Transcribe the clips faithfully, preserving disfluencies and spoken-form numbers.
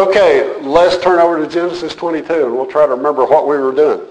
Okay, let's turn over to Genesis twenty-two, and we'll try to remember what we were doing.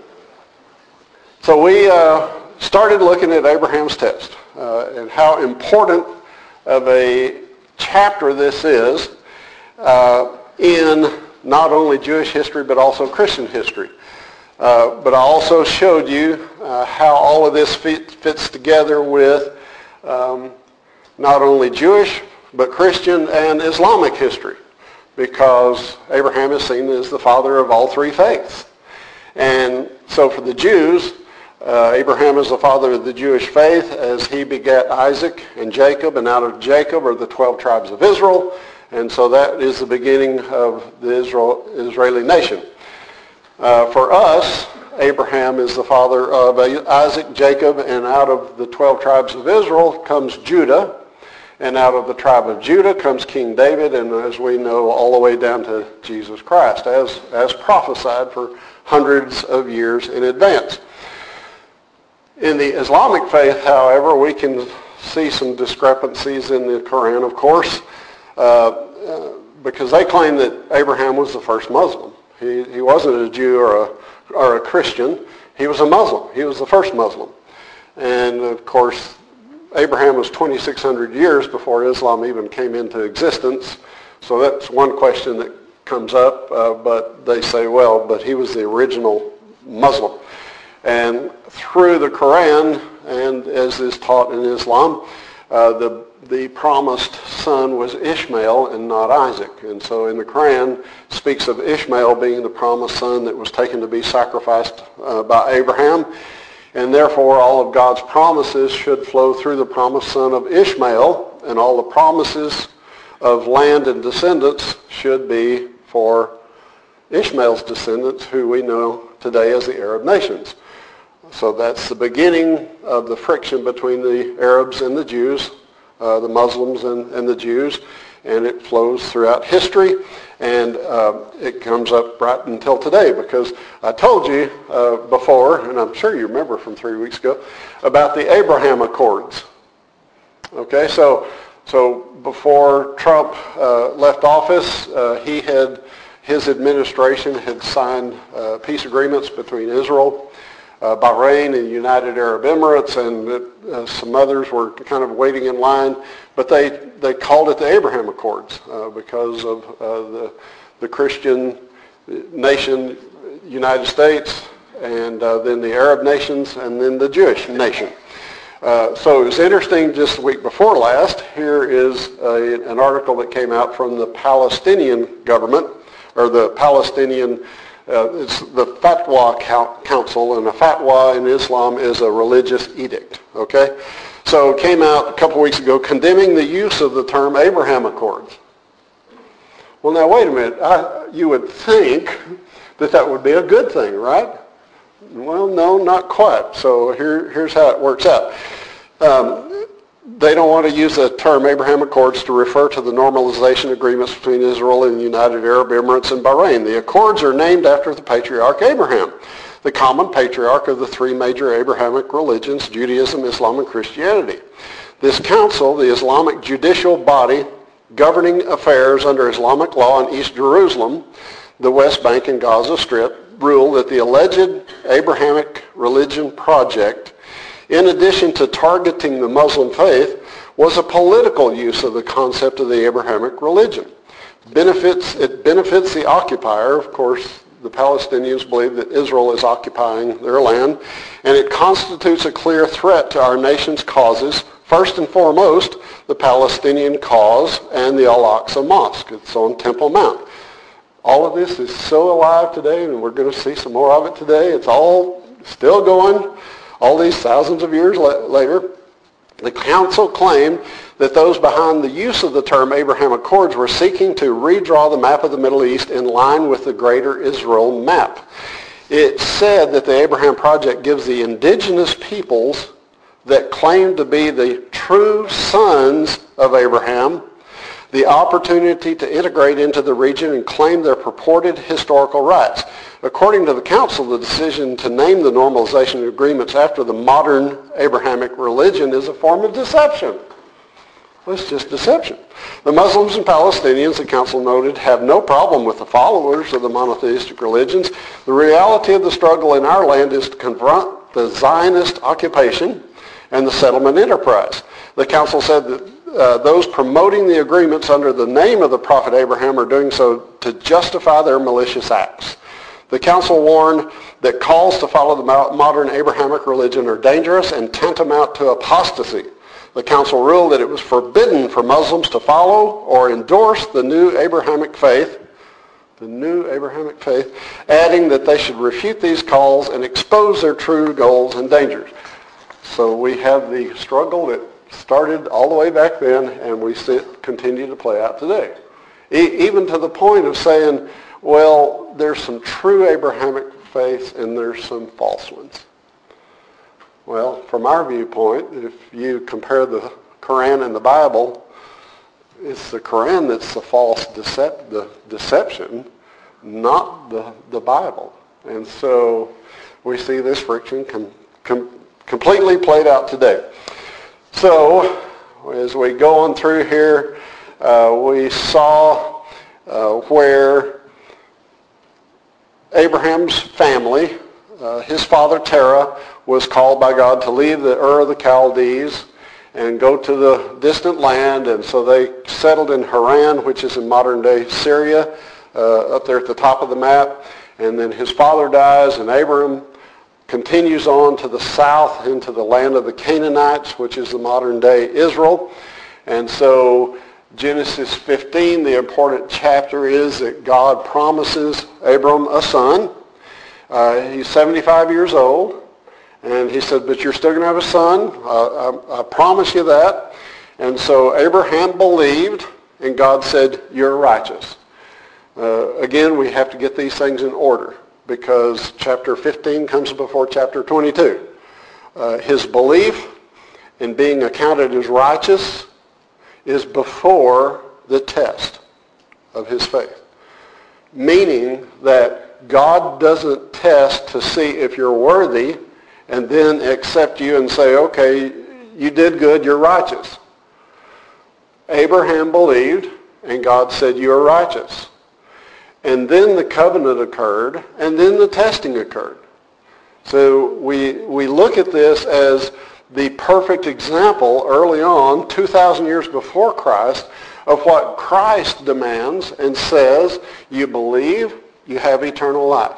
So we uh, started looking at Abraham's test uh, and how important of a chapter this is uh, in not only Jewish history but also Christian history. Uh, but I also showed you uh, how all of this fit, fits together with um, not only Jewish but Christian and Islamic history, because Abraham is seen as the father of all three faiths. And so for the Jews, uh, Abraham is the father of the Jewish faith as he begat Isaac and Jacob, and out of Jacob are the twelve tribes of Israel. And so that is the beginning of the Israel, Israeli nation. Uh, for us, Abraham is the father of Isaac, Jacob, and out of the twelve tribes of Israel comes Judah. And out of the tribe of Judah comes King David, and as we know, all the way down to Jesus Christ, as, as prophesied for hundreds of years in advance. In the Islamic faith, however, we can see some discrepancies in the Quran, of course, uh, uh, because they claim that Abraham was the first Muslim. He, he wasn't a Jew or a, or a Christian. He was a Muslim. He was the first Muslim. And, of course, Abraham was twenty-six hundred years before Islam even came into existence. So that's one question that comes up. Uh, but they say, well, but he was the original Muslim. And through the Quran, and as is taught in Islam, uh, the the promised son was Ishmael and not Isaac. And so in the Quran, it speaks of Ishmael being the promised son that was taken to be sacrificed uh, by Abraham. And therefore, all of God's promises should flow through the promised son of Ishmael, and all the promises of land and descendants should be for Ishmael's descendants, who we know today as the Arab nations. So that's the beginning of the friction between the Arabs and the Jews, uh, the Muslims and, and the Jews, and it flows throughout history. And uh, it comes up right until today, because I told you uh, before, and I'm sure you remember from three weeks ago, about the Abraham Accords. Okay, so so before Trump uh, left office, uh, he had his administration had signed uh, peace agreements between Israel, uh, Bahrain, and United Arab Emirates, and uh, some others were kind of waiting in line. But they, they called it the Abraham Accords uh, because of uh, the, the Christian nation, United States, and uh, then the Arab nations, and then the Jewish nation. Uh, so it was interesting, just the week before last, here is a, an article that came out from the Palestinian government, or the Palestinian, uh, it's the Fatwa Council, and a fatwa in Islam is a religious edict, okay? So it came out a couple weeks ago condemning the use of the term Abraham Accords. Well, now, wait a minute. I, you would think that that would be a good thing, right? Well, no, not quite. So here, here's how it works out. Um, they don't want to use the term Abraham Accords to refer to the normalization agreements between Israel and the United Arab Emirates and Bahrain. The Accords are named after the patriarch Abraham, the common patriarch of the three major Abrahamic religions, Judaism, Islam, and Christianity. This council, the Islamic judicial body governing affairs under Islamic law in East Jerusalem, the West Bank, and Gaza Strip, ruled that the alleged Abrahamic religion project, in addition to targeting the Muslim faith, was a political use of the concept of the Abrahamic religion. Benefits, it benefits the occupier, of course. The Palestinians believe that Israel is occupying their land, and it constitutes a clear threat to our nation's causes, first and foremost, the Palestinian cause and the Al-Aqsa Mosque. It's on Temple Mount. All of this is so alive today, and we're going to see some more of it today. It's all still going, all these thousands of years later. The council claimed that those behind the use of the term Abraham Accords were seeking to redraw the map of the Middle East in line with the Greater Israel map. It said that the Abraham Project gives the indigenous peoples that claim to be the true sons of Abraham the opportunity to integrate into the region and claim their purported historical rights. According to the Council, the decision to name the normalization agreements after the modern Abrahamic religion is a form of deception. Well, it's just deception. The Muslims and Palestinians, the council noted, have no problem with the followers of the monotheistic religions. The reality of the struggle in our land is to confront the Zionist occupation and the settlement enterprise. The council said that uh, those promoting the agreements under the name of the prophet Abraham are doing so to justify their malicious acts. The council warned that calls to follow the modern Abrahamic religion are dangerous and tantamount to apostasy. The council ruled that it was forbidden for Muslims to follow or endorse the new Abrahamic faith, the new Abrahamic faith, adding that they should refute these calls and expose their true goals and dangers. So we have the struggle that started all the way back then, and we see it continue to play out today. E- even to the point of saying, well, there's some true Abrahamic faiths and there's some false ones. Well, from our viewpoint, if you compare the Quran and the Bible, it's the Quran that's the false decep- the deception, not the, the Bible. And so we see this friction com- com- completely played out today. So as we go on through here, uh, we saw uh, where Abraham's family, uh, his father Terah, was called by God to leave the Ur of the Chaldees and go to the distant land, and so they settled in Haran, which is in modern-day Syria, uh, up there at the top of the map. And then his father dies, and Abram continues on to the south into the land of the Canaanites, which is the modern-day Israel. And so Genesis fifteen, the important chapter, is that God promises Abram a son. Uh, he's seventy-five years old. And he said, but you're still going to have a son. Uh, I, I promise you that. And so Abraham believed, and God said, you're righteous. Uh, again, we have to get these things in order, because chapter fifteen comes before chapter twenty-two. Uh, his belief in being accounted as righteous is before the test of his faith. Meaning that God doesn't test to see if you're worthy and then accept you and say, okay, you did good, you're righteous. Abraham believed, and God said, you're righteous. And then the covenant occurred, and then the testing occurred. So we we look at this as the perfect example early on, two thousand years before Christ, of what Christ demands and says, you believe, you have eternal life.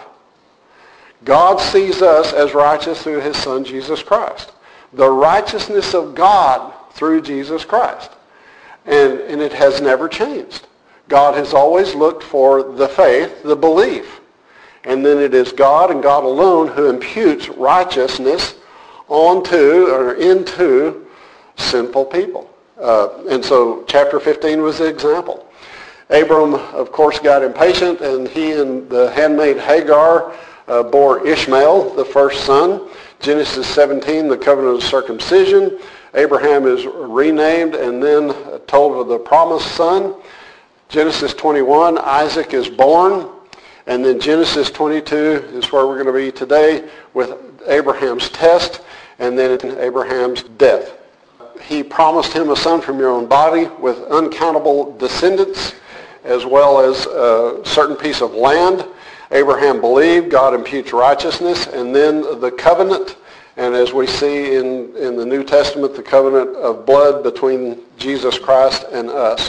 God sees us as righteous through his Son, Jesus Christ. The righteousness of God through Jesus Christ. And, and it has never changed. God has always looked for the faith, the belief. And then it is God and God alone who imputes righteousness onto or into sinful people. Uh, and so chapter fifteen was the example. Abram, of course, got impatient, and he and the handmaid Hagar Uh, bore Ishmael, the first son. Genesis seventeen, the covenant of circumcision. Abraham is renamed and then told of the promised son. Genesis twenty-one, Isaac is born. And then Genesis twenty-two is where we're going to be today with Abraham's test and then Abraham's death. He promised him a son from your own body with uncountable descendants, as well as a certain piece of land. Abraham believed, God imputes righteousness, and then the covenant, and as we see in, in the New Testament, the covenant of blood between Jesus Christ and us.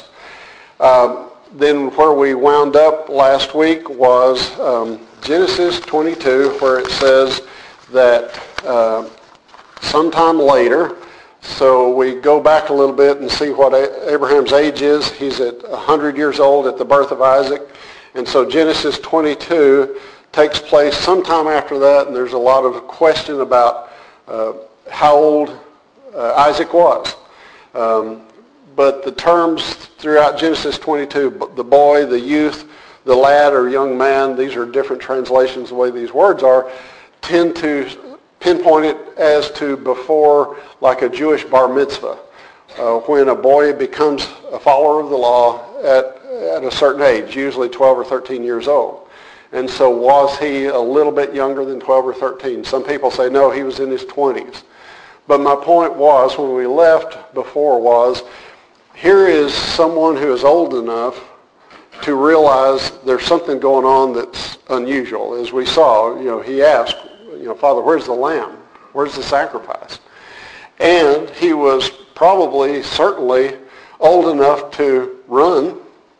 Um, then where we wound up last week was um, Genesis twenty-two, where it says that uh, sometime later, so we go back a little bit and see what Abraham's age is. He's at one hundred years old at the birth of Isaac. And so Genesis twenty-two takes place sometime after that, and there's a lot of question about uh, how old uh, Isaac was. Um, but the terms throughout Genesis twenty-two, the boy, the youth, the lad or young man, these are different translations the way these words are, tend to pinpoint it as to before, like a Jewish bar mitzvah, uh, when a boy becomes a follower of the law at at a certain age, usually twelve or thirteen years old. And so was he a little bit younger than twelve or thirteen? Some people say, no, he was in his twenties. But my point was, when we left before was, here is someone who is old enough to realize there's something going on that's unusual. As we saw, you know, he asked, you know, Father, where's the lamb? Where's the sacrifice? And he was probably, certainly, old enough to run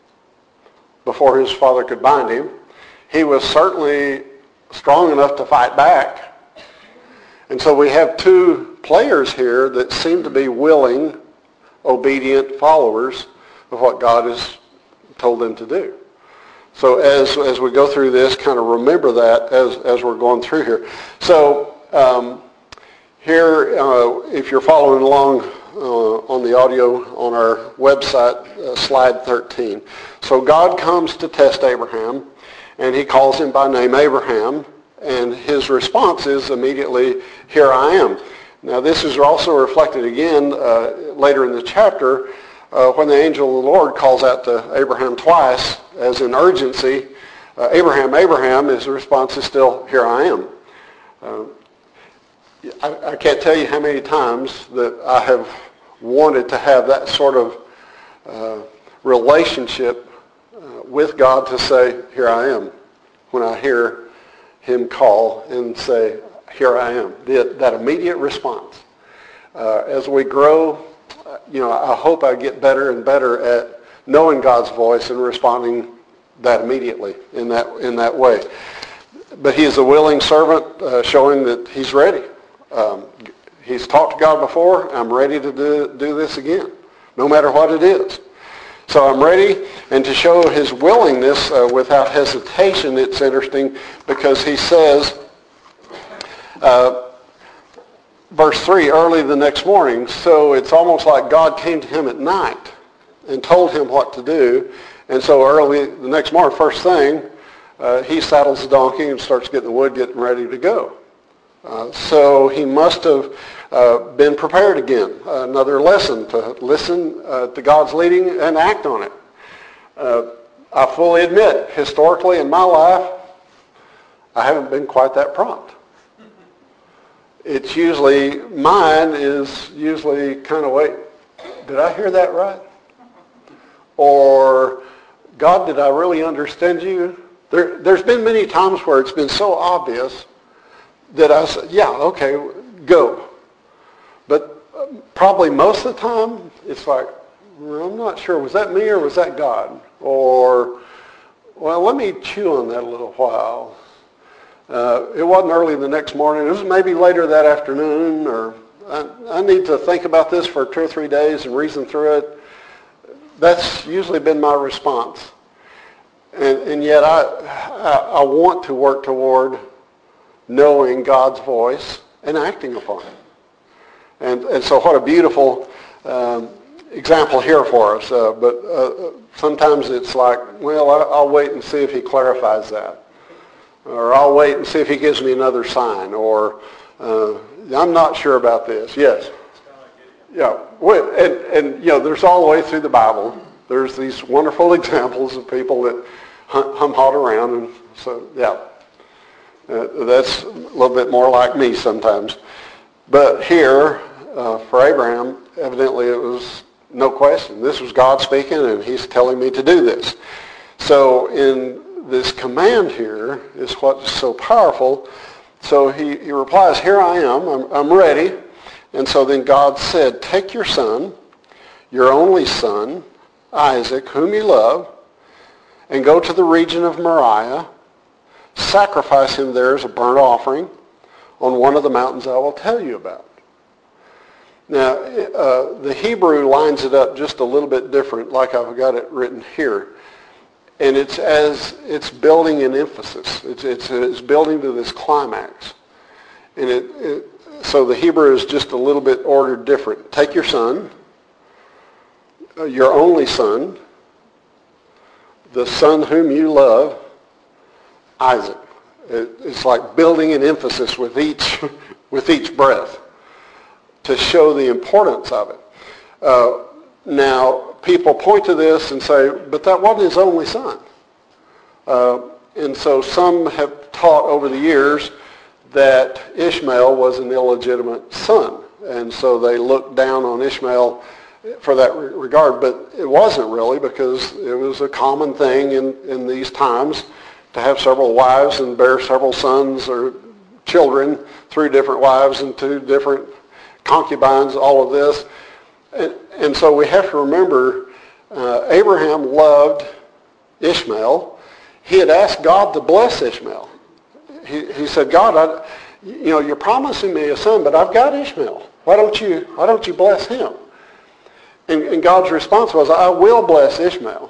before his father could bind him. He was certainly strong enough to fight back. And so we have two players here that seem to be willing, obedient followers of what God has told them to do. So as as we go through this, kind of remember that as, as we're going through here. So um, here, uh, if you're following along uh, on the audio on our website, uh, slide thirteen. So God comes to test Abraham, and he calls him by name Abraham, and his response is immediately, here I am. Now this is also reflected again uh, later in the chapter uh, when the angel of the Lord calls out to Abraham twice as in urgency. Uh, Abraham, Abraham, his response is still, here I am. Uh, I, I can't tell you how many times that I have wanted to have that sort of uh, relationship uh, with God to say, here I am, when I hear him call and say, here I am. The, that immediate response. Uh, as we grow, you know, I hope I get better and better at knowing God's voice and responding that immediately in that in that way. But he is a willing servant, uh, showing that he's ready. Um, he's talked to God before. I'm ready to do, do this again, no matter what it is. So I'm ready, and to show his willingness uh, without hesitation, it's interesting because he says, uh, verse three, early the next morning, so it's almost like God came to him at night and told him what to do. And so early the next morning, first thing, uh, he saddles the donkey and starts getting the wood, getting ready to go. Uh, so he must have uh, been prepared again. Uh, another lesson, to listen uh, to God's leading and act on it. Uh, I fully admit, historically in my life, I haven't been quite that prompt. It's usually, mine is usually kind of, wait, did I hear that right? Or, God, did I really understand you? There, there's been many times where it's been so obvious that I said, yeah, okay, go. But probably most of the time, it's like, well, I'm not sure, was that me or was that God? Or, well, let me chew on that a little while. Uh, it wasn't early the next morning. It was maybe later that afternoon, or I, I need to think about this for two or three days and reason through it. That's usually been my response. And, and yet I, I, I want to work toward knowing God's voice and acting upon it. And, and so what a beautiful um, example here for us. Uh, but uh, sometimes it's like, well, I'll wait and see if he clarifies that. Or I'll wait and see if he gives me another sign. Or uh, I'm not sure about this. Yes. Yeah. And, and, you know, there's all the way through the Bible, there's these wonderful examples of people that hum-hawed around. And so, yeah. Uh, that's a little bit more like me sometimes. But here, uh, for Abraham, evidently it was no question. This was God speaking, and he's telling me to do this. So in this command here is what's so powerful. So he, he replies, here I am, I'm, I'm ready. And so then God said, take your son, your only son, Isaac, whom you love, and go to the region of Moriah, sacrifice him there as a burnt offering on one of the mountains I will tell you about. Now, uh, the Hebrew lines it up just a little bit different, like I've got it written here. And it's as it's building an emphasis. It's, it's, it's building to this climax. And it, it so the Hebrew is just a little bit ordered different. Take your son, uh, your only son, the son whom you love, Isaac. It, it's like building an emphasis with each with each breath to show the importance of it. Uh, now, people point to this and say, but that wasn't his only son. Uh, and so some have taught over the years that Ishmael was an illegitimate son. And so they looked down on Ishmael for that regard, but it wasn't really, because it was a common thing in, in these times to have several wives and bear several sons or children through different wives and two different concubines, all of this. And, and so we have to remember uh, Abraham loved Ishmael. He had asked God to bless Ishmael. He, he said, God, I, you know, you're promising me a son, but I've got Ishmael. Why don't you, why don't you bless him? And, and God's response was, I will bless Ishmael,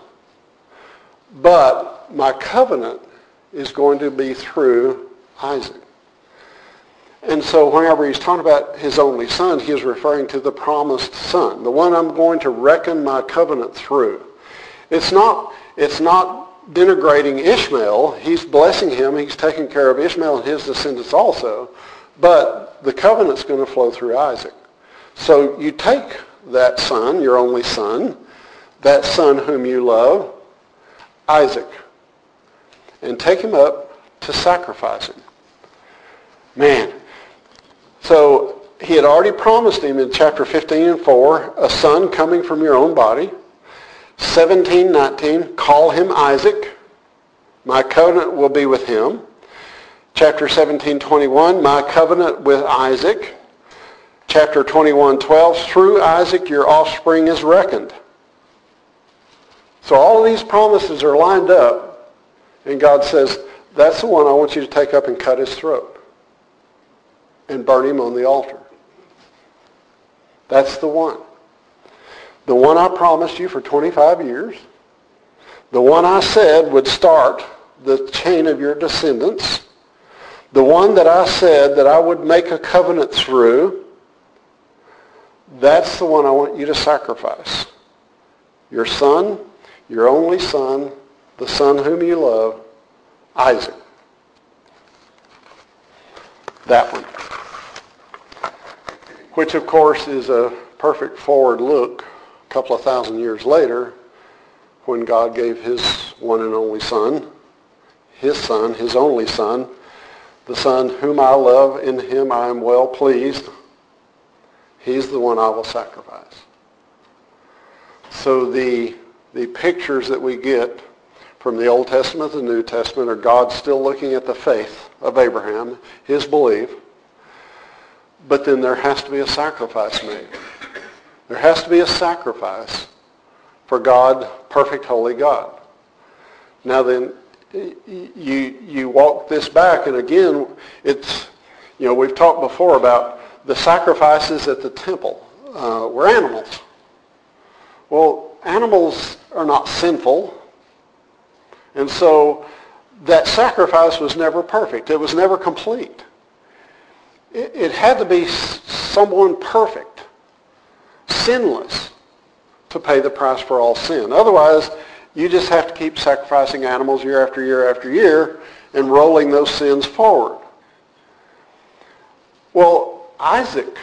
but my covenant is going to be through Isaac. And so whenever he's talking about his only son, he is referring to the promised son, the one I'm going to reckon my covenant through. It's not, it's not denigrating Ishmael. He's blessing him. He's taking care of Ishmael and his descendants also. But the covenant's going to flow through Isaac. So you take that son, your only son, that son whom you love, Isaac, and take him up to sacrifice him. Man. So he had already promised him in chapter fifteen and four, a son coming from your own body. seventeen nineteen, call him Isaac. My covenant will be with him. Chapter seventeen twenty-one, my covenant with Isaac. Chapter twenty-one twelve, through Isaac your offspring is reckoned. So all of these promises are lined up, and God says, that's the one I want you to take up and cut his throat and burn him on the altar. That's the one. The one I promised you for twenty-five years. The one I said would start the chain of your descendants. The one that I said that I would make a covenant through. That's the one I want you to sacrifice. Your son, your only son, the son whom you love, Isaac. That one. Which, of course, is a perfect forward look a couple of thousand years later when God gave his one and only son, his son, his only son, the son whom I love, in him I am well pleased. He's the one I will sacrifice. So the, the pictures that we get from the Old Testament to the New Testament are God still looking at the faith of Abraham, his belief, but then there has to be a sacrifice made. There has to be a sacrifice for God, perfect, holy God. Now then, you you walk this back, and again, it's, you know, we've talked before about the sacrifices at the temple uh, were animals. Well, animals are not sinful, and so that sacrifice was never perfect. It was never complete. It, it had to be someone perfect, sinless, to pay the price for all sin. Otherwise, you just have to keep sacrificing animals year after year after year and rolling those sins forward. Well, Isaac.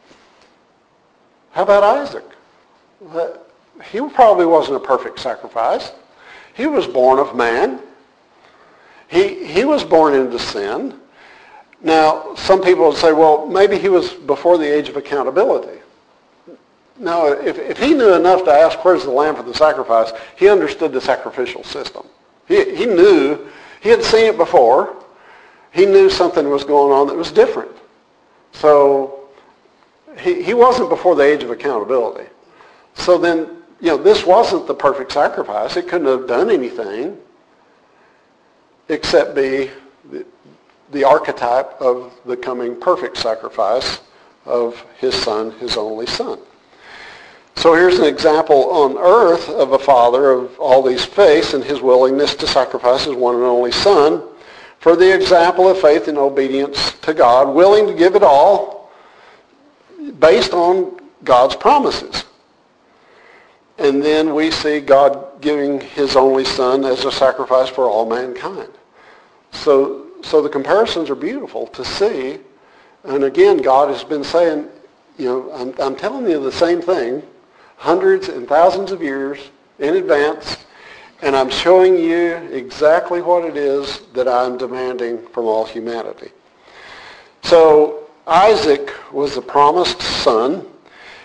How about Isaac? He probably wasn't a perfect sacrifice. He was born of man. He, he was born into sin. Now, some people would say, well, maybe he was before the age of accountability. No, if, if he knew enough to ask, where's the lamb for the sacrifice, he understood the sacrificial system. He, he knew, he had seen it before. He knew something was going on that was different. So he, he wasn't before the age of accountability. So then, you know, this wasn't the perfect sacrifice. It couldn't have done anything except be the, the archetype of the coming perfect sacrifice of his son, his only son. So here's an example on earth of a father of all these faiths and his willingness to sacrifice his one and only son for the example of faith and obedience to God, willing to give it all based on God's promises. And then we see God giving his only son as a sacrifice for all mankind. So, so the comparisons are beautiful to see. And again, God has been saying, you know, I'm, I'm telling you the same thing hundreds and thousands of years in advance, and I'm showing you exactly what it is that I'm demanding from all humanity. So Isaac was the promised son.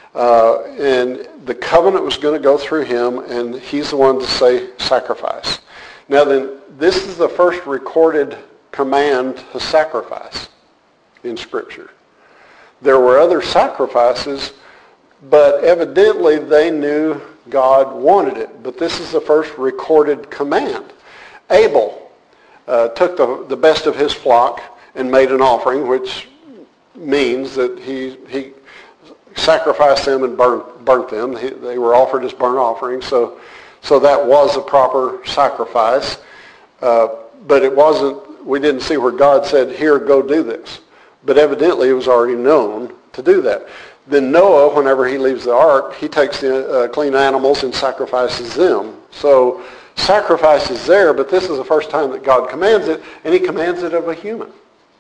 Uh, and the covenant was going to go through him, and he's the one to say sacrifice. Now then, this is the first recorded command to sacrifice in Scripture. There were other sacrifices, but evidently they knew God wanted it. But this is the first recorded command. Abel uh, took the, the best of his flock and made an offering, which means that he he sacrificed them and burnt, burnt them. He, they were offered as burnt offerings, so so that was a proper sacrifice. Uh, but it wasn't, we didn't see where God said, here, go do this. But evidently it was already known to do that. Then Noah, whenever he leaves the ark, he takes the uh, clean animals and sacrifices them. So sacrifice is there, but this is the first time that God commands it, and he commands it of a human.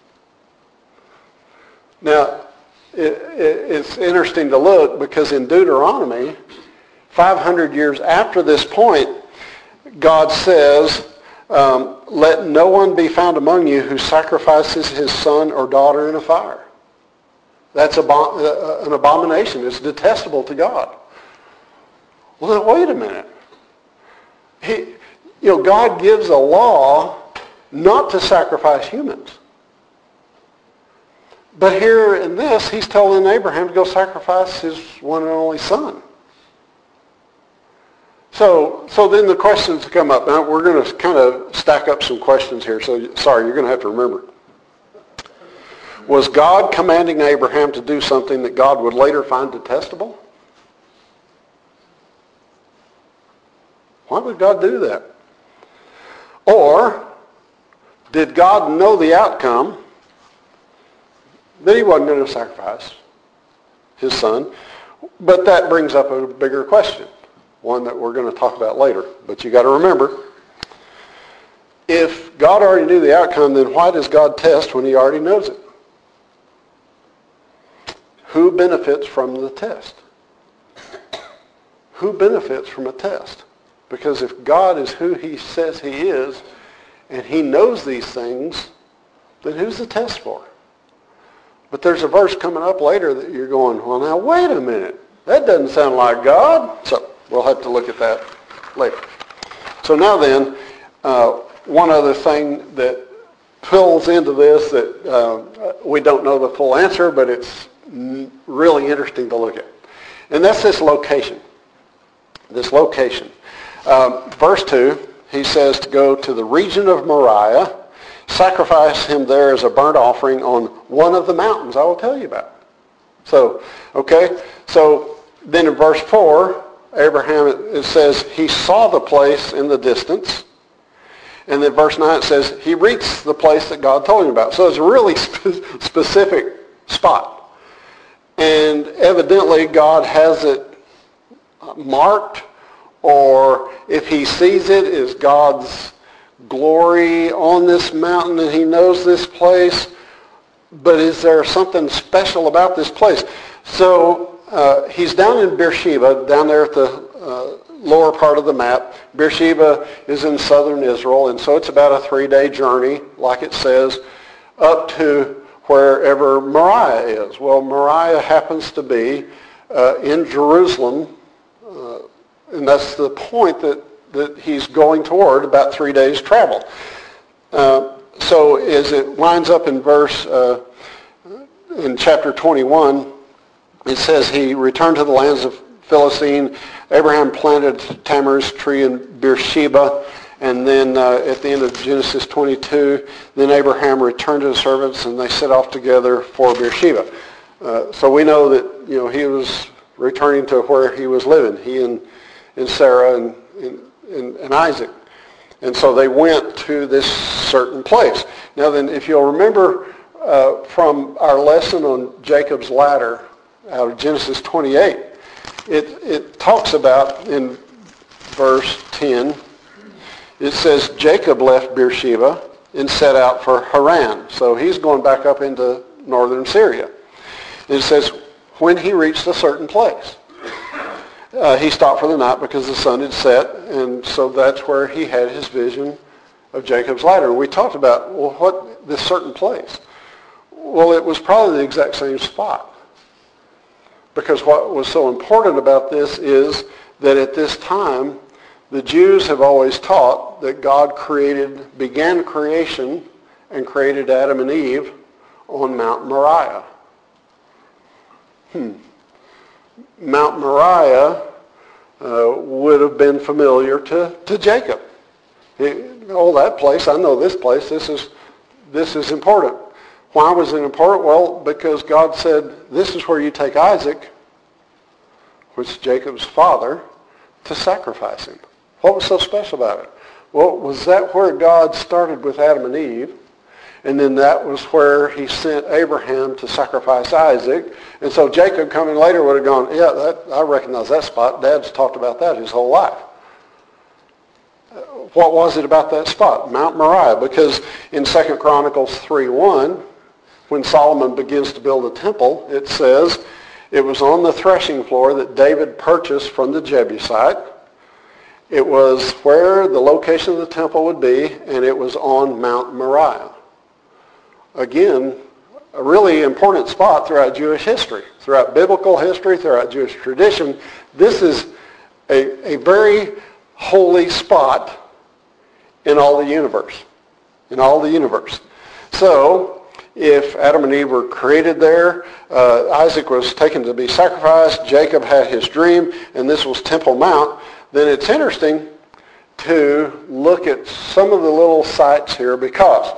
Now, it, it, it's interesting to look because in Deuteronomy, five hundred years after this point, God says, um, let no one be found among you who sacrifices his son or daughter in a fire. That's abo- an abomination. It's detestable to God. Well, then wait a minute. He, you know, God gives a law not to sacrifice humans. But here in this, he's telling Abraham to go sacrifice his one and only son. So, so then the questions come up. Now we're going to kind of stack up some questions here. So sorry, you're going to have to remember. Was God commanding Abraham to do something that God would later find detestable? Why would God do that? Or did God know the outcome that he wasn't going to sacrifice his son? But that brings up a bigger question, one that we're going to talk about later. But you got to remember, if God already knew the outcome, then why does God test when he already knows it? Who benefits from the test? Who benefits from a test? Because if God is who he says he is, and he knows these things, then who's the test for? But there's a verse coming up later that you're going, well, now wait a minute. That doesn't sound like God. So we'll have to look at that later. So now then, uh, one other thing that fills into this that uh, we don't know the full answer, but it's really interesting to look at. And that's this location. This location. Um, verse two, he says to go to the region of Moriah, sacrifice him there as a burnt offering on one of the mountains I will tell you about. So, okay, so then in verse four, Abraham, it says he saw the place in the distance. And then verse nine, it says he reached the place that God told him about. So it's a really spe- specific spot. And evidently God has it marked, or if he sees it, is God's glory on this mountain and he knows this place. But is there something special about this place? So uh, he's down in Beersheba, down there at the uh, lower part of the map. Beersheba is in southern Israel, and so it's about a three-day journey, like it says, up to wherever Moriah is. Well, Moriah happens to be uh, in Jerusalem, uh, and that's the point that, that he's going toward, about three days' travel. Uh, so as it lines up in verse, uh, in chapter twenty-one, it says he returned to the lands of Philistine. Abraham planted a tamarisk tree in Beersheba. And then uh, at the end of Genesis twenty-two, then Abraham returned to his servants and they set off together for Beersheba. Uh, so we know that, you know, he was returning to where he was living, he and, and Sarah and, and, and Isaac. And so they went to this certain place. Now then, if you'll remember uh, from our lesson on Jacob's ladder out of Genesis twenty-eight, it, it talks about in verse ten, it says Jacob left Beersheba and set out for Haran. So he's going back up into northern Syria. And it says when he reached a certain place, uh, he stopped for the night because the sun had set, and so that's where he had his vision of Jacob's ladder. And we talked about, well, what this certain place? Well, it was probably the exact same spot. because what was so important about this is that at this time, the Jews have always taught that God created, began creation and created Adam and Eve on Mount Moriah. Hmm. Mount Moriah uh, would have been familiar to, to Jacob. He, oh, that place, I know this place, this is, this is important. Why was it important? Well, because God said, this is where you take Isaac, which is Jacob's father, to sacrifice him. What was so special about it? Well, was that where God started with Adam and Eve? And then that was where he sent Abraham to sacrifice Isaac. And so Jacob coming later would have gone, yeah, that, I recognize that spot. Dad's talked about that his whole life. What was it about that spot? Mount Moriah. Because in Second Chronicles three one, when Solomon begins to build a temple, it says, it was on the threshing floor that David purchased from the Jebusite. It was where the location of the temple would be, and it was on Mount Moriah. Again, a really important spot throughout Jewish history, throughout biblical history, throughout Jewish tradition. This is a, a very holy spot in all the universe, in all the universe. So, if Adam and Eve were created there, uh, Isaac was taken to be sacrificed, Jacob had his dream, and this was Temple Mount, then it's interesting to look at some of the little sites here, because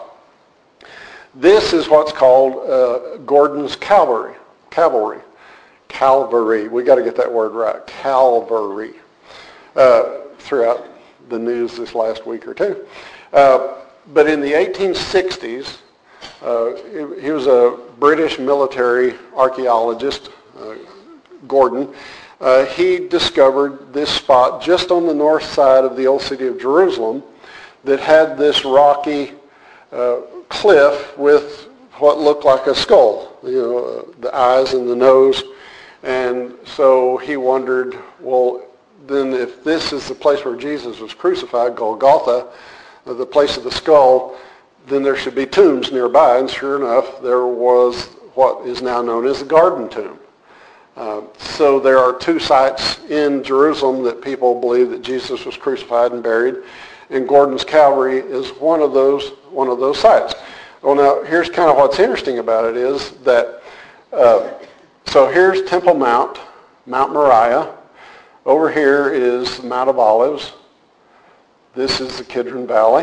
this is what's called uh, Gordon's Calvary. Cavalry. Calvary. We got to get that word right. Calvary. Uh, throughout the news this last week or two. Uh, but in the eighteen sixties, uh, he, he was a British military archaeologist, uh, Gordon. Uh, he discovered this spot just on the north side of the old city of Jerusalem that had this rocky uh, cliff with what looked like a skull, you know, uh, the eyes and the nose. And so he wondered, well, then if this is the place where Jesus was crucified, Golgotha, uh, the place of the skull, then there should be tombs nearby. And sure enough, there was what is now known as the Garden Tomb. Uh, so there are two sites in Jerusalem that people believe that Jesus was crucified and buried, and Gordon's Calvary is one of those one of those sites. Well, now here's kind of what's interesting about it is that uh, so here's Temple Mount, Mount Moriah. Over here is the Mount of Olives. This is the Kidron Valley.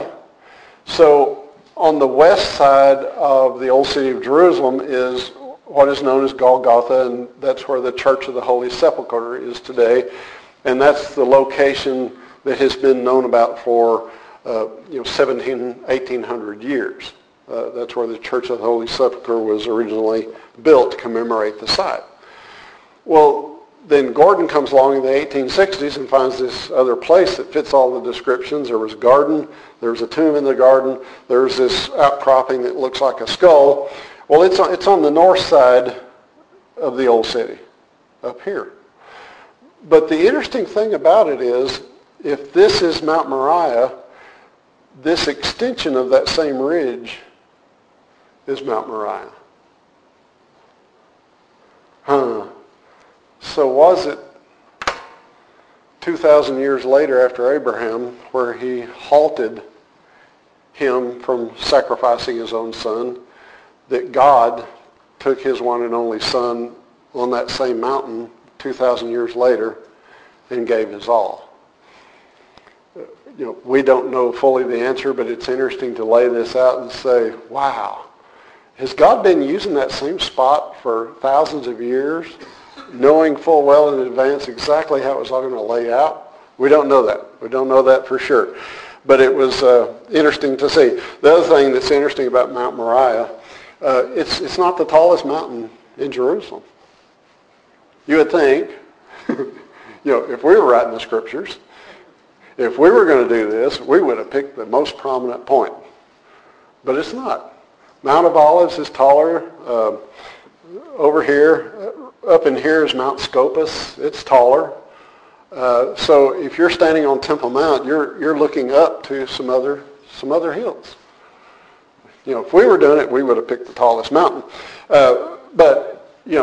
So on the west side of the old city of Jerusalem is what is known as Golgotha, and that's where the Church of the Holy Sepulchre is today. And that's the location that has been known about for uh, you know, seventeen, eighteen hundred years. Uh, that's where the Church of the Holy Sepulchre was originally built to commemorate the site. Well, then Gordon comes along in the eighteen sixties and finds this other place that fits all the descriptions. There was a garden, there was a tomb in the garden, there's this outcropping that looks like a skull. Well, it's on, it's on the north side of the old city, up here. But the interesting thing about it is, if this is Mount Moriah, this extension of that same ridge is Mount Moriah. Huh. So was it two thousand years later after Abraham where he halted him from sacrificing his own son, that God took his one and only son on that same mountain two thousand years later and gave his all? You know, we don't know fully the answer, but it's interesting to lay this out and say, wow, has God been using that same spot for thousands of years, knowing full well in advance exactly how it was all going to lay out? We don't know that. We don't know that for sure. But it was uh, interesting to see. The other thing that's interesting about Mount Moriah, uh, it's, it's not the tallest mountain in Jerusalem. You would think, you know, if we were writing the scriptures, if we were going to do this, we would have picked the most prominent point. But it's not. Mount of Olives is taller. Uh, over here, up in here is Mount Scopus. It's taller. Uh, so if you're standing on Temple Mount, you're you're looking up to some other some other hills. You know, if we were doing it, we would have picked the tallest mountain. Uh, but you know,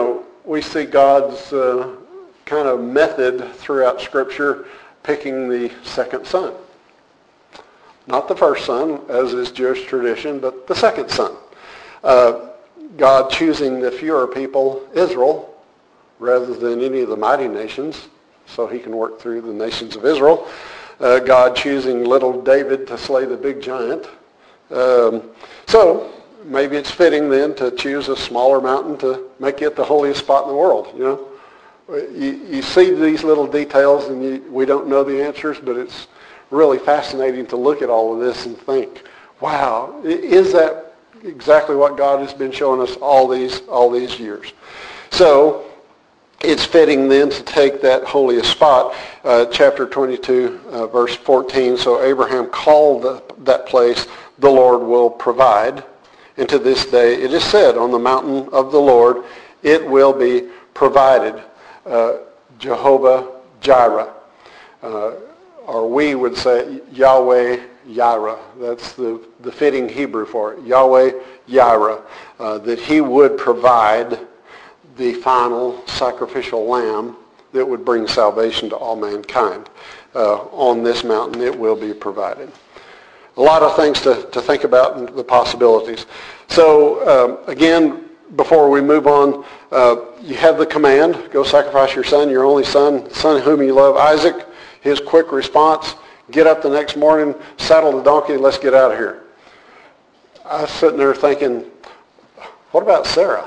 we see God's uh, kind of method throughout Scripture picking the second son. Not the first son, as is Jewish tradition, but the second son. Uh, God choosing the fewer people, Israel, rather than any of the mighty nations, so he can work through the nations of Israel. Uh, God choosing little David to slay the big giant. Um, so maybe it's fitting then to choose a smaller mountain to make it the holiest spot in the world. You know, you, you see these little details, and you, we don't know the answers, but it's really fascinating to look at all of this and think, wow, is that exactly what God has been showing us all these all these years? So it's fitting then to take that holiest spot, uh, chapter twenty-two, uh, verse fourteen. So Abraham called the, that place, the Lord will provide. And to this day it is said, on the mountain of the Lord it will be provided. Uh, Jehovah Jireh. Uh, or we would say Yahweh Yireh. That's the, the fitting Hebrew for it. Yahweh Yireh. Uh, that he would provide the final sacrificial lamb that would bring salvation to all mankind. Uh, on this mountain it will be provided. A lot of things to, to think about and the possibilities. So um, again, before we move on, uh, you have the command, go sacrifice your son, your only son, son whom you love, Isaac. His quick response, get up the next morning, saddle the donkey, let's get out of here. I was sitting there thinking, what about Sarah?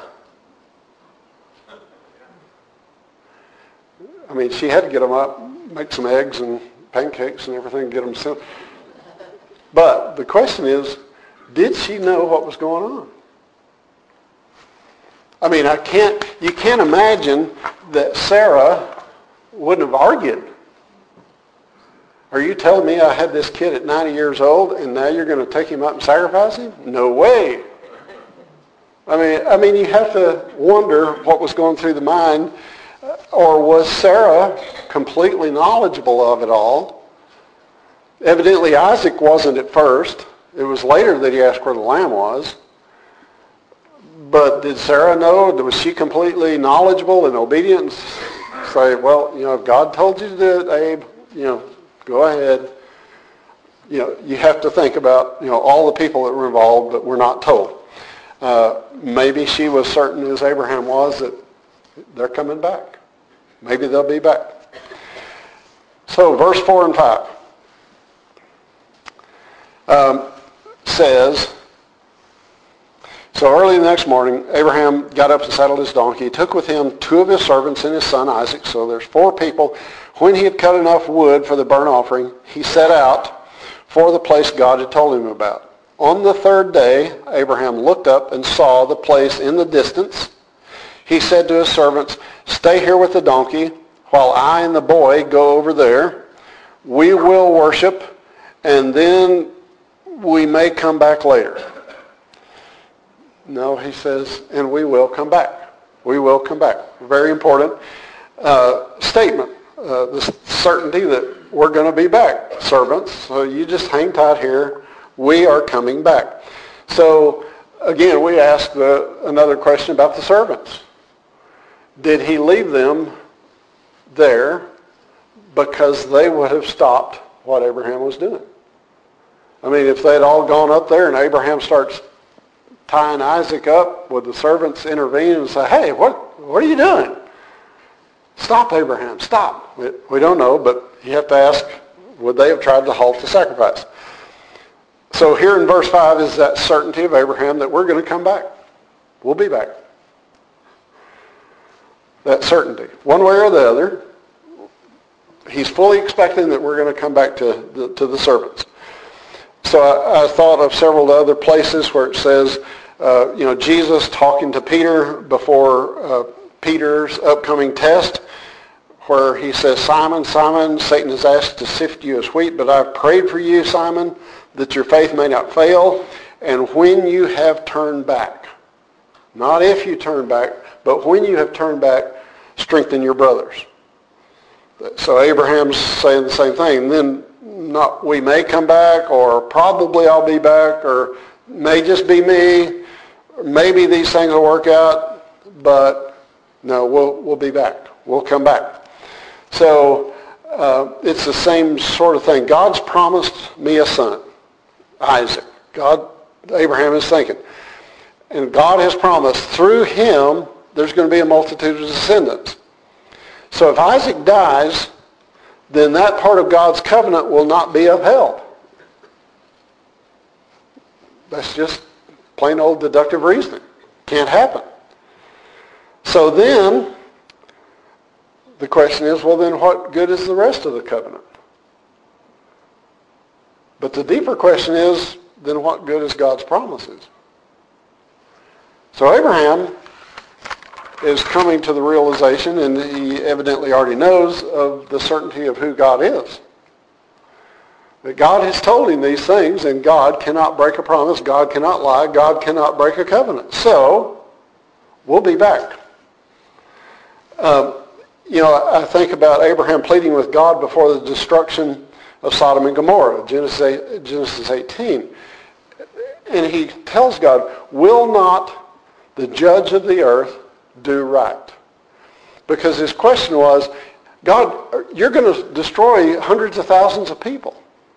I mean, she had to get them up, make some eggs and pancakes and everything, get them sent. But the question is, did she know what was going on? I mean, I can't, you can't imagine that Sarah wouldn't have argued. Are you telling me I had this kid at ninety years old and now you're going to take him up and sacrifice him? No way. I mean, I mean, you have to wonder what was going through the mind. Or was Sarah completely knowledgeable of it all? Evidently Isaac wasn't at first. It was later that he asked where the lamb was. But did Sarah know? Was she completely knowledgeable and obedient? Say, well, you know, if God told you to do it, Abe, you know, go ahead. You know, you have to think about, you know, all the people that were involved but were not told. Uh, maybe she was certain, as Abraham was, that they're coming back. Maybe they'll be back. So verse four and five um, says, so early the next morning, Abraham got up and saddled his donkey. He took with him two of his servants and his son Isaac. So there's four people. When he had cut enough wood for the burnt offering, he set out for the place God had told him about. On the third day, Abraham looked up and saw the place in the distance. He said to his servants, stay here with the donkey while I and the boy go over there. We will worship, and then we may come back later. No, he says, and we will come back. We will come back. Very important uh, statement. Uh, the certainty that we're going to be back, servants. So you just hang tight here. We are coming back. So again, we asked the, another question about the servants. Did he leave them there because they would have stopped what Abraham was doing? I mean, if they'd all gone up there and Abraham starts tying Isaac up, would the servants intervene and say, hey, what, what are you doing? Stop, Abraham, stop. We, we don't know, but you have to ask, would they have tried to halt the sacrifice? So here in verse five is that certainty of Abraham that we're going to come back. We'll be back. That certainty. One way or the other, he's fully expecting that we're going to come back to the, to the servants. So I, I thought of several other places where it says, uh, you know, Jesus talking to Peter before uh, Peter's upcoming test, where he says, Simon, Simon, Satan has asked to sift you as wheat, but I've prayed for you, Simon, that your faith may not fail. And when you have turned back, not if you turn back, but when you have turned back, strengthen your brothers. So Abraham's saying the same thing. And then not we may come back, or probably I'll be back, or may just be me, or maybe these things will work out, but No, we'll, we'll be back. We'll come back. So uh, it's the same sort of thing. God's promised me a son, Isaac. God, Abraham is thinking. And God has promised through him there's going to be a multitude of descendants. So if Isaac dies, then that part of God's covenant will not be upheld. That's just plain old deductive reasoning. Can't happen. So then, the question is, well then what good is the rest of the covenant? But the deeper question is, then what good is God's promises? So Abraham is coming to the realization, and he evidently already knows, of the certainty of who God is. That God has told him these things, and God cannot break a promise, God cannot lie, God cannot break a covenant. So, we'll be back. Um, you know, I think about Abraham pleading with God before the destruction of Sodom and Gomorrah, Genesis eighteen. And he tells God, will not the judge of the earth do right? Because his question was, God, you're going to destroy hundreds of thousands of people.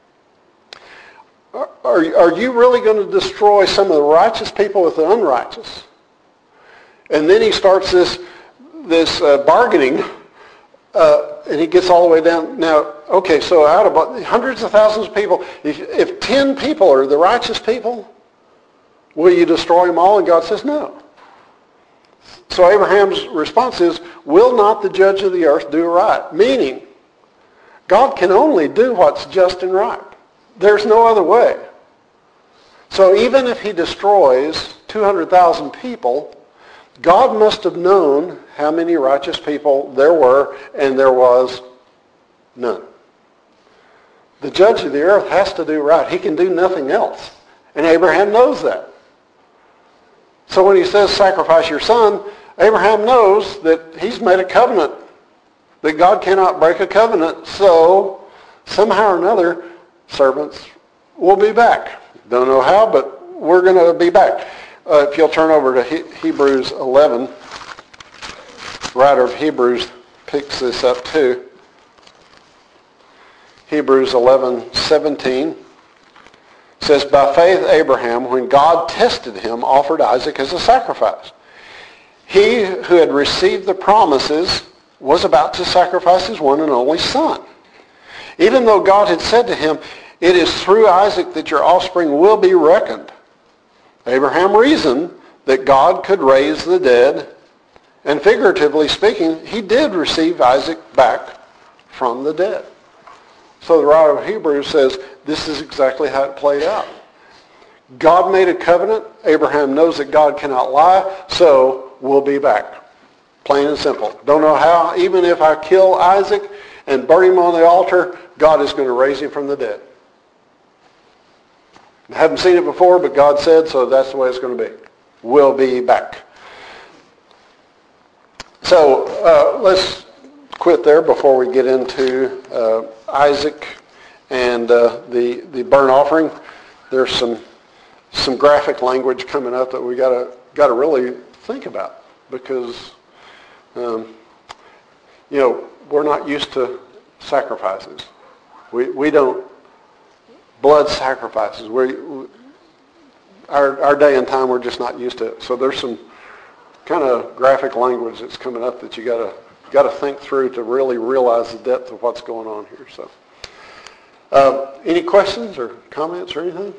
Are, are, are you really going to destroy some of the righteous people with the unrighteous? And then he starts this, this uh, bargaining, uh, and he gets all the way down. Now, okay, so out of hundreds of thousands of people, if, if ten people are the righteous people, will you destroy them all? And God says, no. So Abraham's response is, will not the judge of the earth do right? Meaning, God can only do what's just and right. There's no other way. So even if he destroys two hundred thousand people, God must have known how many righteous people there were, and there was none. The judge of the earth has to do right. He can do nothing else. And Abraham knows that. So when he says, sacrifice your son, Abraham knows that he's made a covenant, that God cannot break a covenant. So somehow or another, servants will be back. Don't know how, but we're going to be back. Uh, if you'll turn over to he- Hebrews eleven, the writer of Hebrews picks this up too. Hebrews eleven seventeen says, by faith Abraham, when God tested him, offered Isaac as a sacrifice. He who had received the promises was about to sacrifice his one and only son. Even though God had said to him, it is through Isaac that your offspring will be reckoned. Abraham reasoned that God could raise the dead, and figuratively speaking, he did receive Isaac back from the dead. So the writer of Hebrews says, this is exactly how it played out. God made a covenant. Abraham knows that God cannot lie, so we'll be back. Plain and simple. Don't know how. Even if I kill Isaac and burn him on the altar, God is going to raise him from the dead. I haven't seen it before, but God said, so that's the way it's going to be. We'll be back. So uh, let's quit there before we get into uh, Isaac and uh, the the burnt offering. There's some some graphic language coming up that we gotta gotta really think about, because um, you know, we're not used to sacrifices. We we don't blood sacrifices. We, we our our day and time, we're just not used to it. So there's some kind of graphic language that's coming up that you gotta gotta think through to really realize the depth of what's going on here. So, uh, any questions or comments or anything?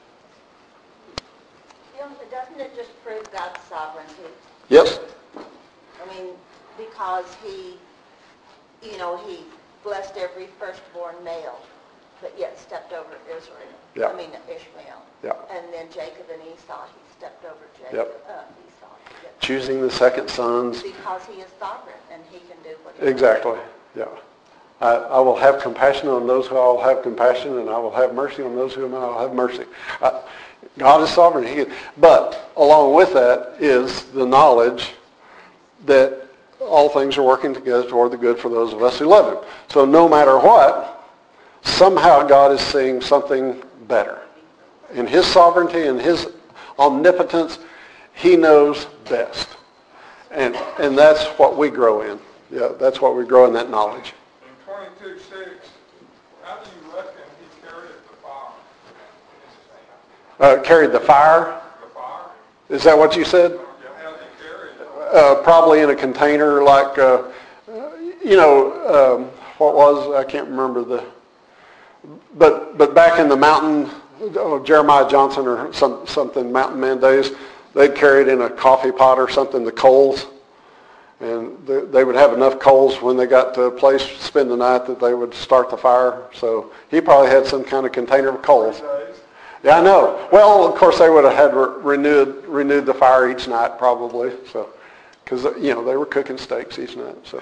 You know, doesn't it just prove God's sovereignty? Yes. I mean, because he, you know, he blessed every firstborn male, but yet stepped over Israel. Yeah. I mean, Ishmael. Yeah. And then Jacob and Esau, he stepped over Jacob, Yep. uh, Esau. Yep. Choosing the second sons. Because he is sovereign and he can do what he Exactly. Yeah. I, I will have compassion on those who I will have compassion, and I will have mercy on those whom I will have mercy. I, God is sovereign. He, but along with that is the knowledge that all things are working together toward the good for those of us who love him. So no matter what, somehow God is seeing something better. In his sovereignty and his omnipotence, he knows best. And and that's what we grow in. Yeah, that's what we grow in, that knowledge. In twenty-two six, how do you reckon he carried the fire? Uh, carried the fire? The fire? Is that what you said? Yeah, how did he carry it? Uh, probably in a container like, uh, you know, um, what was, I can't remember the, but but back in the mountain, oh, Jeremiah Johnson or some, something, Mountain Man days, they'd carry it in a coffee pot or something, the coals. And they would have enough coals when they got to a place to spend the night that they would start the fire. So he probably had some kind of container of coals. Yeah, I know. Well, of course, they would have had re- renewed renewed the fire each night probably. So, because you know they were cooking steaks each night. So,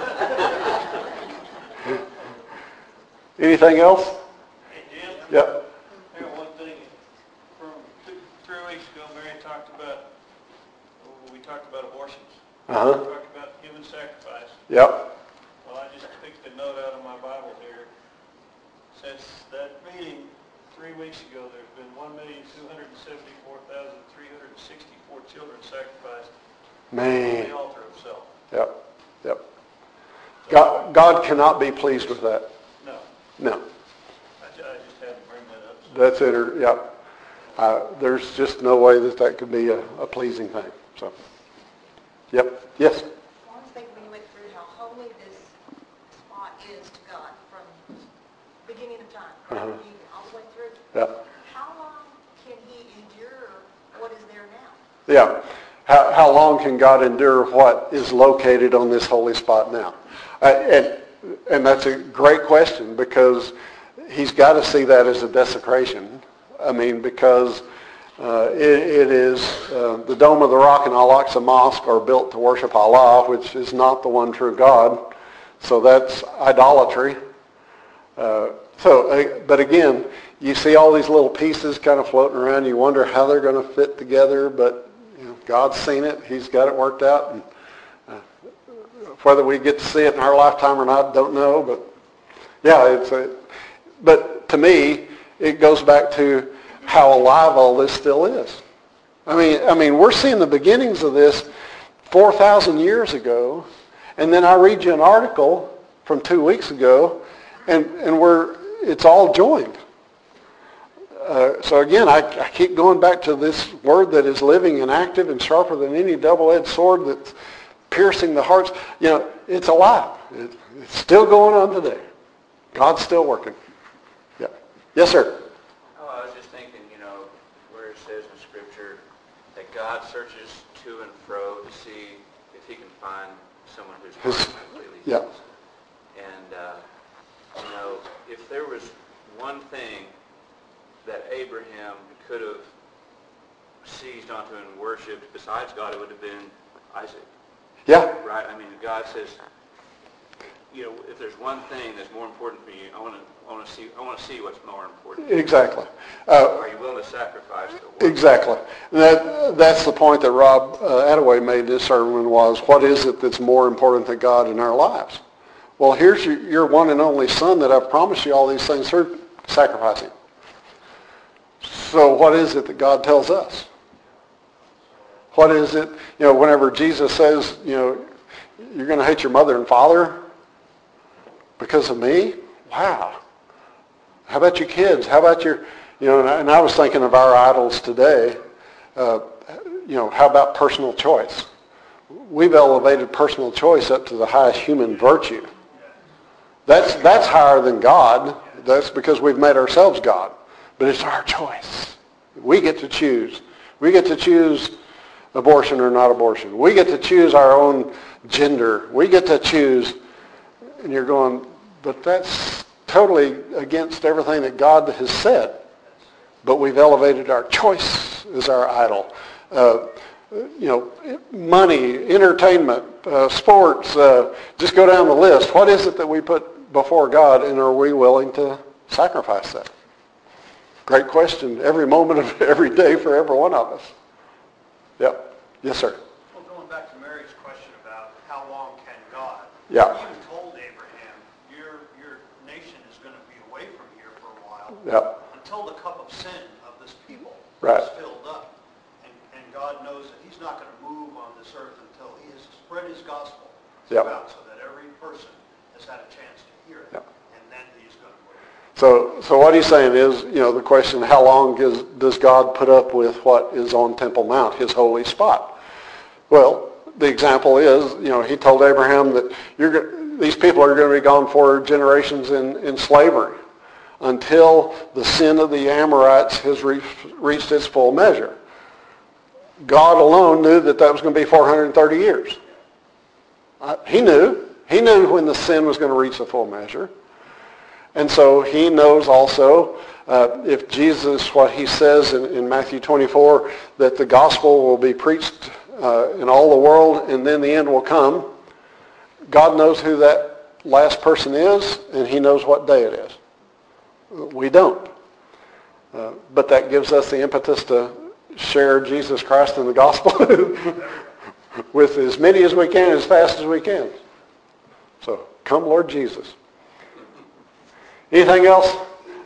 anything else? Hey, Jim. Yep. I got one thing. From two, three weeks ago, Mary talked about. We talked about abortions. Uh huh. We talked about human sacrifice. Yep. Well, I just picked a note out of my Bible here. Since that meeting three weeks ago, there's been one million two hundred seventy-four thousand three hundred sixty-four children sacrificed on Man. the altar of self. Yep. Yep. God, God cannot be pleased with that. No, No. I, ju- I just had to bring that up. So That's it. Or, yep. Uh, there's just no way that that could be a, a pleasing thing. So. Yep. Yes. I was thinking when you went through how holy this spot is to God from beginning of time, Uh-huh. you all the way through. Yep. How long can he endure what is there now? Yeah. How, how long can God endure what is located on this holy spot now? Uh, and, and that's a great question because he's got to see that as a desecration. I mean, because uh, it, it is uh, the Dome of the Rock and Al-Aqsa Mosque are built to worship Allah, which is not the one true God. So that's idolatry. Uh, so, uh, but again, you see all these little pieces kind of floating around. You wonder how they're going to fit together, but you know, God's seen it. He's got it worked out. And uh, whether we get to see it in our lifetime or not, don't know. But yeah, it's a, but to me, it goes back to how alive all this still is. I mean, I mean, we're seeing the beginnings of this four thousand years ago, and then I read you an article from two weeks ago, and, and we're it's all joined. Uh, so again, I, I keep going back to this word that is living and active and sharper than any double-edged sword that's piercing the hearts. You know, it's alive. It, it's still going on today. God's still working. Yeah. Yes, sir. Oh, I was just thinking, you know, where it says in Scripture that God searches to and fro to see if he can find someone who's His- completely yeah. his. And, uh, you know, if there was one thing that Abraham could have seized onto and worshipped besides God, it would have been Isaac. Yeah. Right? I mean, God says, you know, if there's one thing that's more important for you, I want to, I want to see, I want to see what's more important. Exactly. Uh, Are you willing to sacrifice the work? Exactly. That, that's the point that Rob uh, Attaway made in this sermon was, what is it that's more important than God in our lives? Well, here's your, your one and only son that I've promised you all these things through, sacrifice him. So what is it that God tells us? What is it, you know, whenever Jesus says, you know, you're going to hate your mother and father because of me? Wow. How about your kids? How about your, you know, and I, and I was thinking of our idols today. Uh, you know, how about personal choice? We've elevated personal choice up to the highest human virtue. That's, that's higher than God. That's because we've made ourselves God. But it's our choice. We get to choose. We get to choose abortion or not abortion. We get to choose our own gender. We get to choose. And you're going, but that's totally against everything that God has said. But we've elevated our choice as our idol. Uh, you know, money, entertainment, uh, sports, uh, just go down the list. What is it that we put before God, and are we willing to sacrifice that? Great question. Every moment of every day for every one of us. Yep. Yes, sir. Well, going back to Mary's question about how long can God? Yeah. He even told Abraham, your your nation is going to be away from here for a while Yep. until the cup of sin of this people Right. is filled up. And, and God knows that he's not going to move on this earth until he has spread his gospel Yep. throughout so that every person has had a chance to hear it. Yep. And then he's going to move. So, so what he's saying is, you know, the question, how long is, does God put up with what is on Temple Mount, his holy spot? Well, the example is, you know, he told Abraham that you're go- these people are going to be gone for generations in, in slavery until the sin of the Amorites has re- reached its full measure. God alone knew that that was going to be four hundred thirty years. Uh, he knew. He knew when the sin was going to reach the full measure. And so he knows also, uh, if Jesus, what he says in, in Matthew twenty-four, that the gospel will be preached uh, in all the world and then the end will come, God knows who that last person is and he knows what day it is. We don't. Uh, but that gives us the impetus to share Jesus Christ and the gospel with as many as we can, as fast as we can. So, come Lord Jesus. Anything else?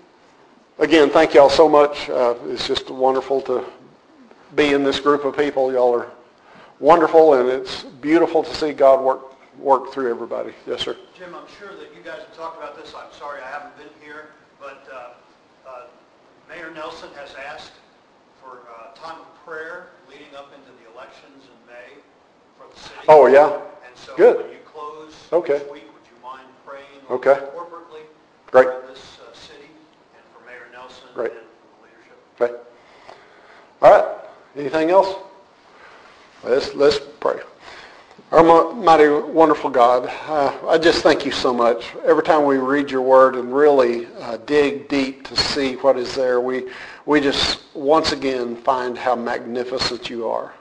Again, thank y'all so much. Uh, it's just wonderful to be in this group of people. Y'all are wonderful, and it's beautiful to see God work work through everybody. Yes, sir. Jim, I'm sure that you guys have talked about this. I'm sorry I haven't been here, but uh, uh, Mayor Nelson has asked for a time of prayer leading up into the elections in May for the city. Oh, yeah? And so Good. when you close Okay. this week, would you mind praying Okay. corporately Great. for this uh, city and for Mayor Nelson Great. and for the leadership? Okay. All right. Anything else? Let's, let's pray. Our mighty, wonderful God, uh, I just thank you so much. Every time we read your word and really uh, dig deep to see what is there, we, we just once again find how magnificent you are.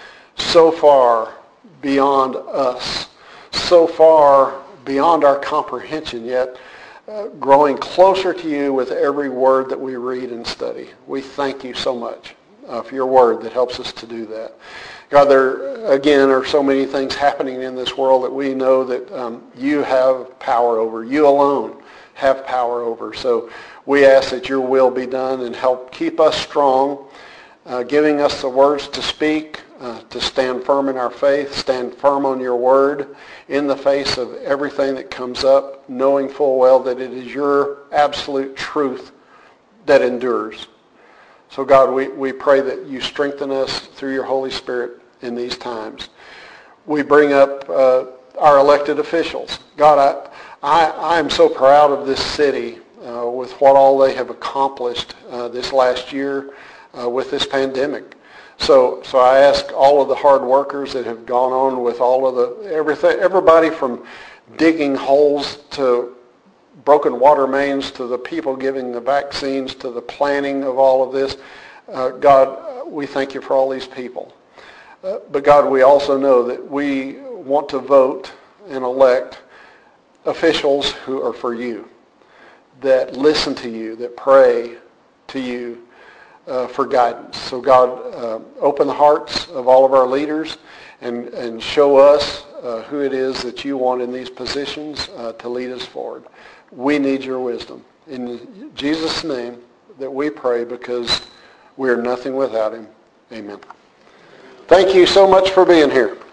So far beyond us, so far beyond our comprehension, yet uh, growing closer to you with every word that we read and study. We thank you so much uh, for your word that helps us to do that. God, there, again, are so many things happening in this world that we know that um, you have power over. You alone have power over. So we ask that your will be done and help keep us strong, uh, giving us the words to speak, uh, to stand firm in our faith, stand firm on your word in the face of everything that comes up, knowing full well that it is your absolute truth that endures. So God, we, we pray that you strengthen us through your Holy Spirit in these times. We bring up uh, our elected officials. God, I, I, I am so proud of this city uh, with what all they have accomplished uh, this last year uh, with this pandemic. So, so I ask all of the hard workers that have gone on with all of the, everything, everybody from digging holes to broken water mains to the people giving the vaccines to the planning of all of this. Uh, God, we thank you for all these people. Uh, but God, we also know that we want to vote and elect officials who are for you, that listen to you, that pray to you uh, for guidance. So God, uh, open the hearts of all of our leaders and, and show us uh, who it is that you want in these positions uh, to lead us forward. We need your wisdom. In Jesus' name that we pray, because we are nothing without him. Amen. Thank you so much for being here.